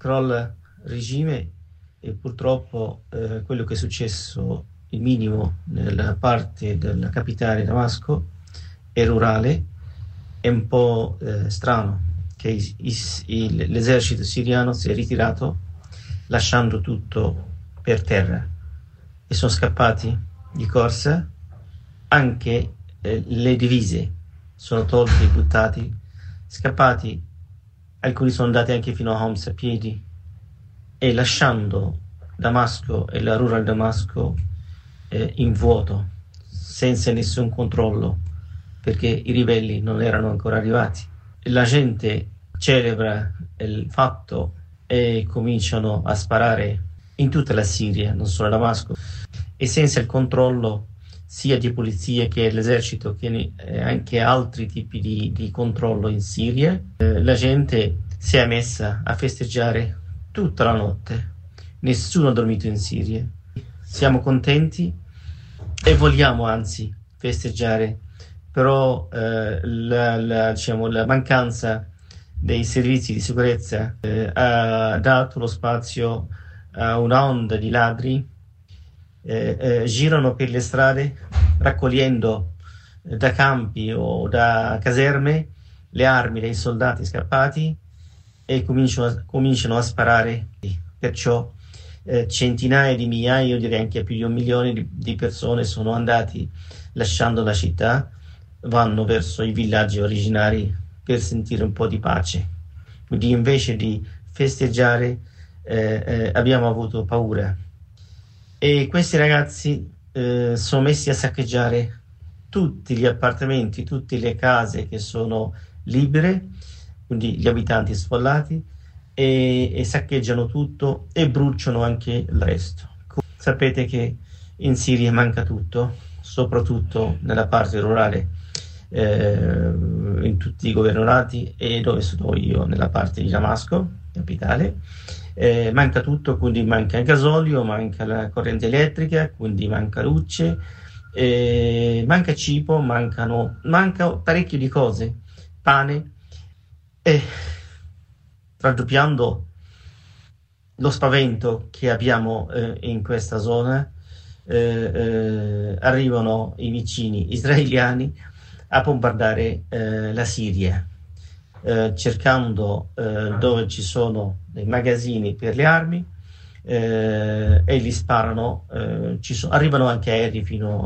crolla il regime e purtroppo quello che è successo, il minimo nella parte della capitale Damasco è rurale, è un po' strano che l'esercito siriano si è ritirato lasciando tutto per terra e sono scappati di corsa, anche le divise sono tolte, buttati, scappati, alcuni sono andati anche fino a Homs a piedi e lasciando Damasco e la rural Damasco in vuoto, senza nessun controllo, perché i ribelli non erano ancora arrivati. La gente celebra il fatto e cominciano a sparare in tutta la Siria, non solo a Damasco, e senza il controllo sia di polizia che l'esercito, che anche altri tipi di controllo in Siria, la gente si è messa a festeggiare tutta la notte. Nessuno ha dormito in Siria. Siamo contenti e vogliamo anzi festeggiare, però la mancanza dei servizi di sicurezza ha dato lo spazio a un'onda di ladri. Girano per le strade raccogliendo da campi o da caserme le armi dei soldati scappati e cominciano a sparare. Perciò centinaia di migliaia, io direi anche più di 1 milione di persone sono andati lasciando la città, vanno verso i villaggi originari per sentire un po' di pace. Quindi invece di festeggiare abbiamo avuto paura. E questi ragazzi sono messi a saccheggiare tutti gli appartamenti, tutte le case che sono libere, quindi gli abitanti sfollati, e saccheggiano tutto e bruciano anche il resto. Sapete che in Siria manca tutto, soprattutto nella parte rurale, in tutti i governati e dove sono io, nella parte di Damasco, capitale. Manca tutto, quindi manca il gasolio, manca la corrente elettrica, quindi manca luce, manca cibo, manca parecchio di cose, pane, e raddoppiando lo spavento che abbiamo in questa zona, arrivano i vicini israeliani a bombardare la Siria, cercando dove ci sono dei magazzini per le armi, e li sparano. Arrivano anche aerei fino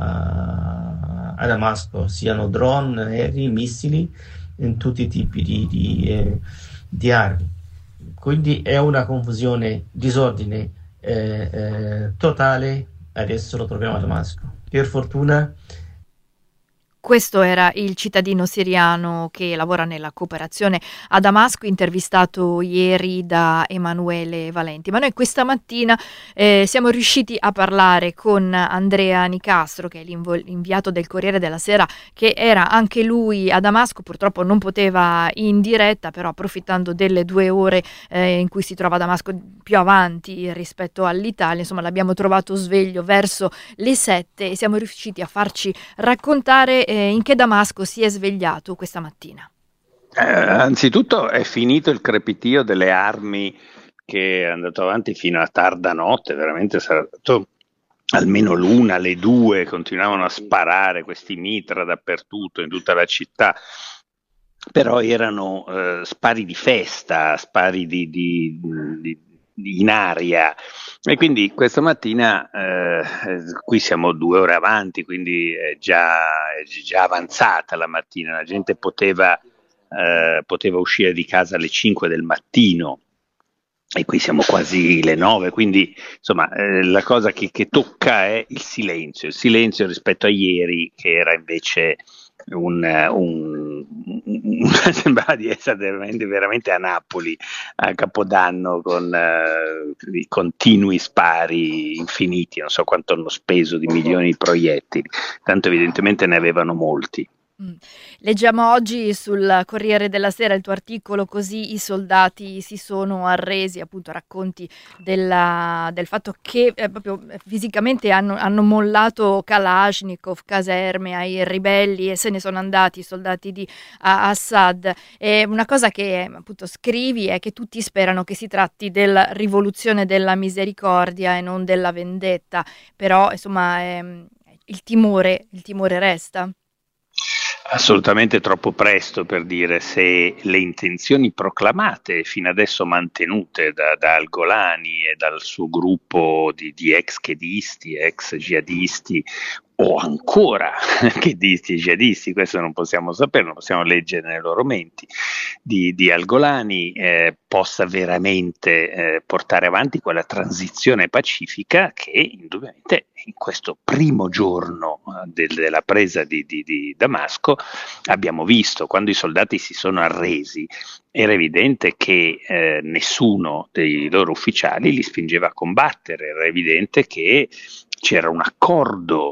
a Damasco, siano drone, aerei, missili, in tutti i tipi di armi. Quindi è una confusione, disordine totale. Adesso lo troviamo a Damasco. Per fortuna. Questo era il cittadino siriano che lavora nella cooperazione a Damasco, intervistato ieri da Emanuele Valenti. Ma noi questa mattina siamo riusciti a parlare con Andrea Nicastro, che è l'inviato del Corriere della Sera, che era anche lui a Damasco. Purtroppo non poteva in diretta, però approfittando delle 2 ore in cui si trova a Damasco più avanti rispetto all'Italia, insomma l'abbiamo trovato sveglio verso le 7 e siamo riusciti a farci raccontare in che Damasco si è svegliato questa mattina. Anzitutto è finito il crepitio delle armi che è andato avanti fino a tarda notte, veramente sarà stato almeno l'1, le 2, continuavano a sparare questi mitra dappertutto, in tutta la città, però erano spari di festa, spari in aria. E quindi questa mattina qui siamo 2 ore avanti, quindi è già avanzata la mattina, la gente poteva uscire di casa alle 5 del mattino e qui siamo quasi le 9, quindi insomma la cosa che tocca è il silenzio rispetto a ieri, che era invece sembrava di essere veramente a Napoli a Capodanno, con i continui spari infiniti, non so quanto hanno speso di milioni di proiettili, tanto evidentemente ne avevano molti. Mm. Leggiamo oggi sul Corriere della Sera il tuo articolo, così i soldati si sono arresi, appunto racconti del fatto che proprio fisicamente hanno mollato Kalashnikov, caserme ai ribelli e se ne sono andati i soldati di Assad. E una cosa che appunto scrivi è che tutti sperano che si tratti della rivoluzione della misericordia e non della vendetta, però insomma il timore resta. Assolutamente troppo presto per dire se le intenzioni proclamate, fino adesso mantenute da Al-Golani e dal suo gruppo di ex chedisti, ex jihadisti, o ancora chedisti e jihadisti, questo non possiamo sapere, non possiamo leggere nei loro menti, di Al-Golani, possa veramente portare avanti quella transizione pacifica che indubbiamente in questo primo giorno della presa di Damasco abbiamo visto. Quando i soldati si sono arresi era evidente che nessuno dei loro ufficiali li spingeva a combattere, era evidente che c'era un accordo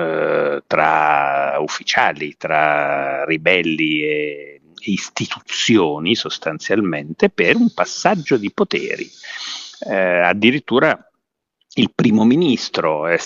tra ufficiali, tra ribelli e istituzioni sostanzialmente per un passaggio di poteri. Addirittura il primo ministro è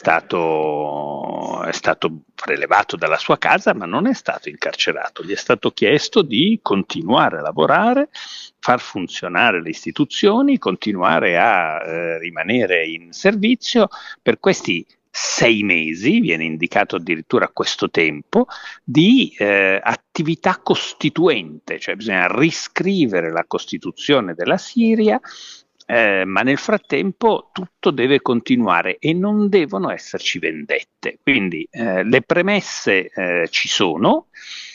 stato prelevato dalla sua casa, ma non è stato incarcerato, gli è stato chiesto di continuare a lavorare, far funzionare le istituzioni, continuare a rimanere in servizio per questi 6 mesi, viene indicato addirittura questo tempo, di attività costituente, cioè bisogna riscrivere la Costituzione della Siria, ma nel frattempo tutto deve continuare e non devono esserci vendette. Quindi le premesse ci sono,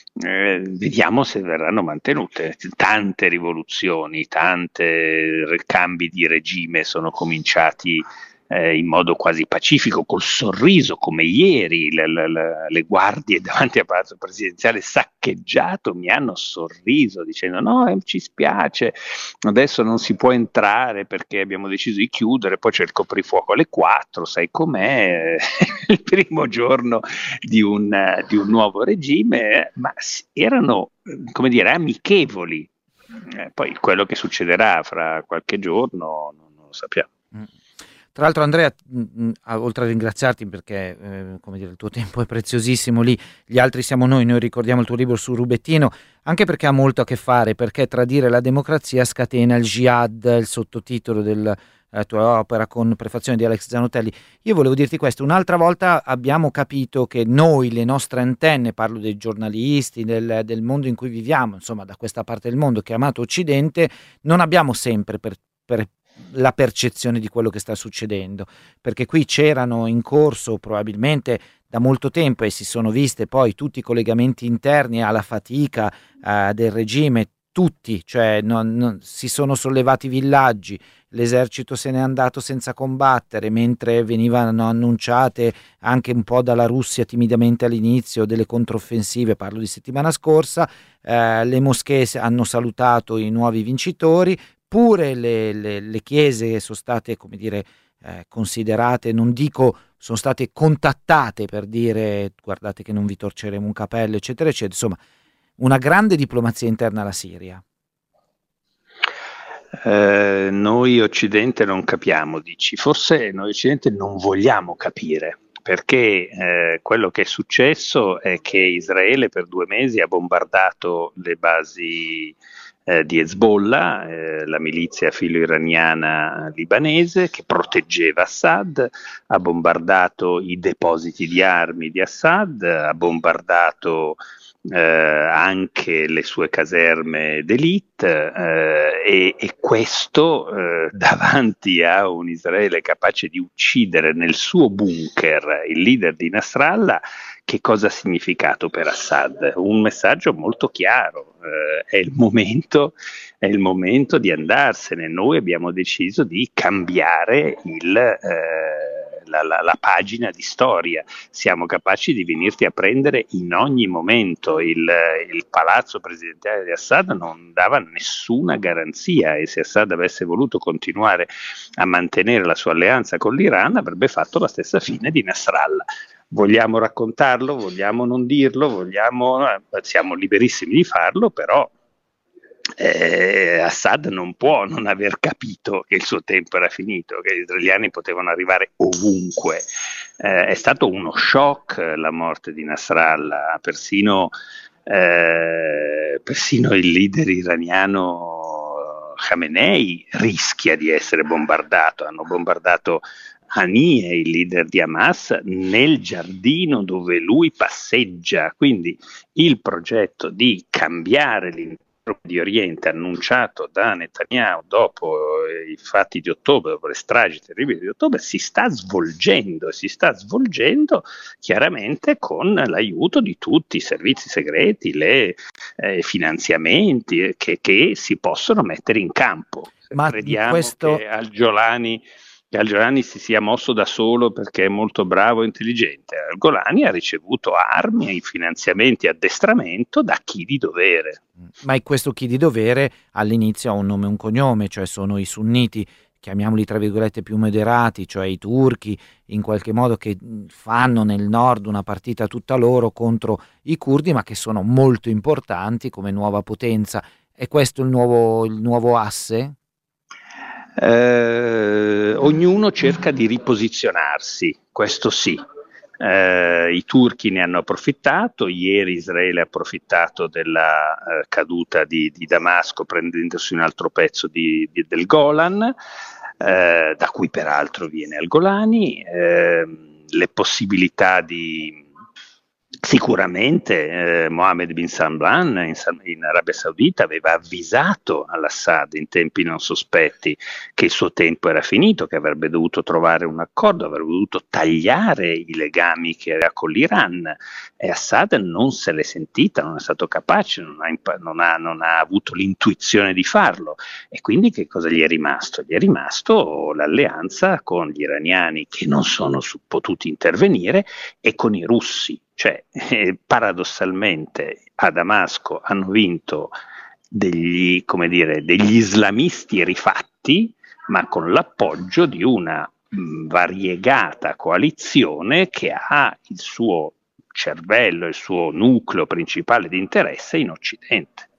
vediamo se verranno mantenute. Tante rivoluzioni, tanti cambi di regime sono cominciati in modo quasi pacifico, col sorriso, come ieri le guardie davanti al palazzo presidenziale saccheggiato mi hanno sorriso dicendo no, ci spiace, adesso non si può entrare perché abbiamo deciso di chiudere, poi c'è il coprifuoco alle 4, sai com'è, il primo giorno di un nuovo regime, ma erano, come dire, amichevoli. Poi quello che succederà fra qualche giorno non lo sappiamo. Tra l'altro Andrea, oltre a ringraziarti perché come dire, il tuo tempo è preziosissimo lì, gli altri siamo noi ricordiamo il tuo libro su Rubettino, anche perché ha molto a che fare, perché tradire la democrazia scatena il jihad, il sottotitolo della tua opera con prefazione di Alex Zanotelli. Io volevo dirti questo, un'altra volta abbiamo capito che noi, le nostre antenne, parlo dei giornalisti, del mondo in cui viviamo, insomma da questa parte del mondo chiamato Occidente, non abbiamo sempre per la percezione di quello che sta succedendo, perché qui c'erano in corso probabilmente da molto tempo e si sono viste poi tutti i collegamenti interni alla fatica del regime, tutti, cioè si sono sollevati villaggi, l'esercito se n'è andato senza combattere, mentre venivano annunciate anche un po' dalla Russia timidamente all'inizio delle controffensive, parlo di settimana scorsa, le moschee hanno salutato i nuovi vincitori, pure le chiese sono state, come dire, considerate, non dico sono state contattate per dire guardate che non vi torceremo un capello, eccetera, eccetera. Insomma, una grande diplomazia interna alla Siria. Noi Occidente non capiamo, dici, forse noi Occidente non vogliamo capire, perché quello che è successo è che Israele per 2 mesi ha bombardato le basi di Hezbollah, la milizia filo-iraniana libanese che proteggeva Assad, ha bombardato i depositi di armi di Assad, ha bombardato anche le sue caserme d'élite e questo davanti a un Israele capace di uccidere nel suo bunker il leader di Nasrallah, che cosa ha significato per Assad? Un messaggio molto chiaro, è il momento di andarsene. Noi abbiamo deciso di cambiare la pagina di storia, siamo capaci di venirti a prendere in ogni momento. Il palazzo presidenziale di Assad non dava nessuna garanzia e se Assad avesse voluto continuare a mantenere la sua alleanza con l'Iran avrebbe fatto la stessa fine di Nasrallah. vogliamo raccontarlo, vogliamo non dirlo, siamo liberissimi di farlo, però Assad non può non aver capito che il suo tempo era finito, che gli israeliani potevano arrivare ovunque. È stato uno shock la morte di Nasrallah, persino il leader iraniano Khamenei rischia di essere bombardato. Hanno bombardato Haniyeh, il leader di Hamas, nel giardino dove lui passeggia. Quindi il progetto di cambiare l'intero Medio Oriente annunciato da Netanyahu dopo i fatti di ottobre, dopo le stragi terribili di ottobre, si sta svolgendo chiaramente con l'aiuto di tutti i servizi segreti, finanziamenti che si possono mettere in campo. Ma crediamo che Al-Jolani si sia mosso da solo perché è molto bravo e intelligente. Al-Golani ha ricevuto armi, finanziamenti, addestramento da chi di dovere. Ma questo chi di dovere all'inizio ha un nome e un cognome, cioè sono i sunniti, chiamiamoli tra virgolette più moderati, cioè i turchi, in qualche modo, che fanno nel nord una partita tutta loro contro i curdi, ma che sono molto importanti come nuova potenza. È questo il nuovo asse? Ognuno cerca di riposizionarsi, questo sì. I turchi ne hanno approfittato, ieri Israele ha approfittato della caduta di Damasco prendendosi un altro pezzo del Golan, da cui peraltro viene Al-Golani, le possibilità di... Sicuramente Mohammed bin Salman in Arabia Saudita aveva avvisato al-Assad in tempi non sospetti che il suo tempo era finito, che avrebbe dovuto trovare un accordo, avrebbe dovuto tagliare i legami che aveva con l'Iran, e Assad non se l'è sentita, non è stato capace, non ha avuto l'intuizione di farlo, e quindi che cosa gli è rimasto? Gli è rimasto l'alleanza con gli iraniani, che non sono potuti intervenire, e con i russi. Cioè, paradossalmente a Damasco hanno vinto degli islamisti rifatti, ma con l'appoggio di una variegata coalizione che ha il suo cervello, il suo nucleo principale di interesse in Occidente.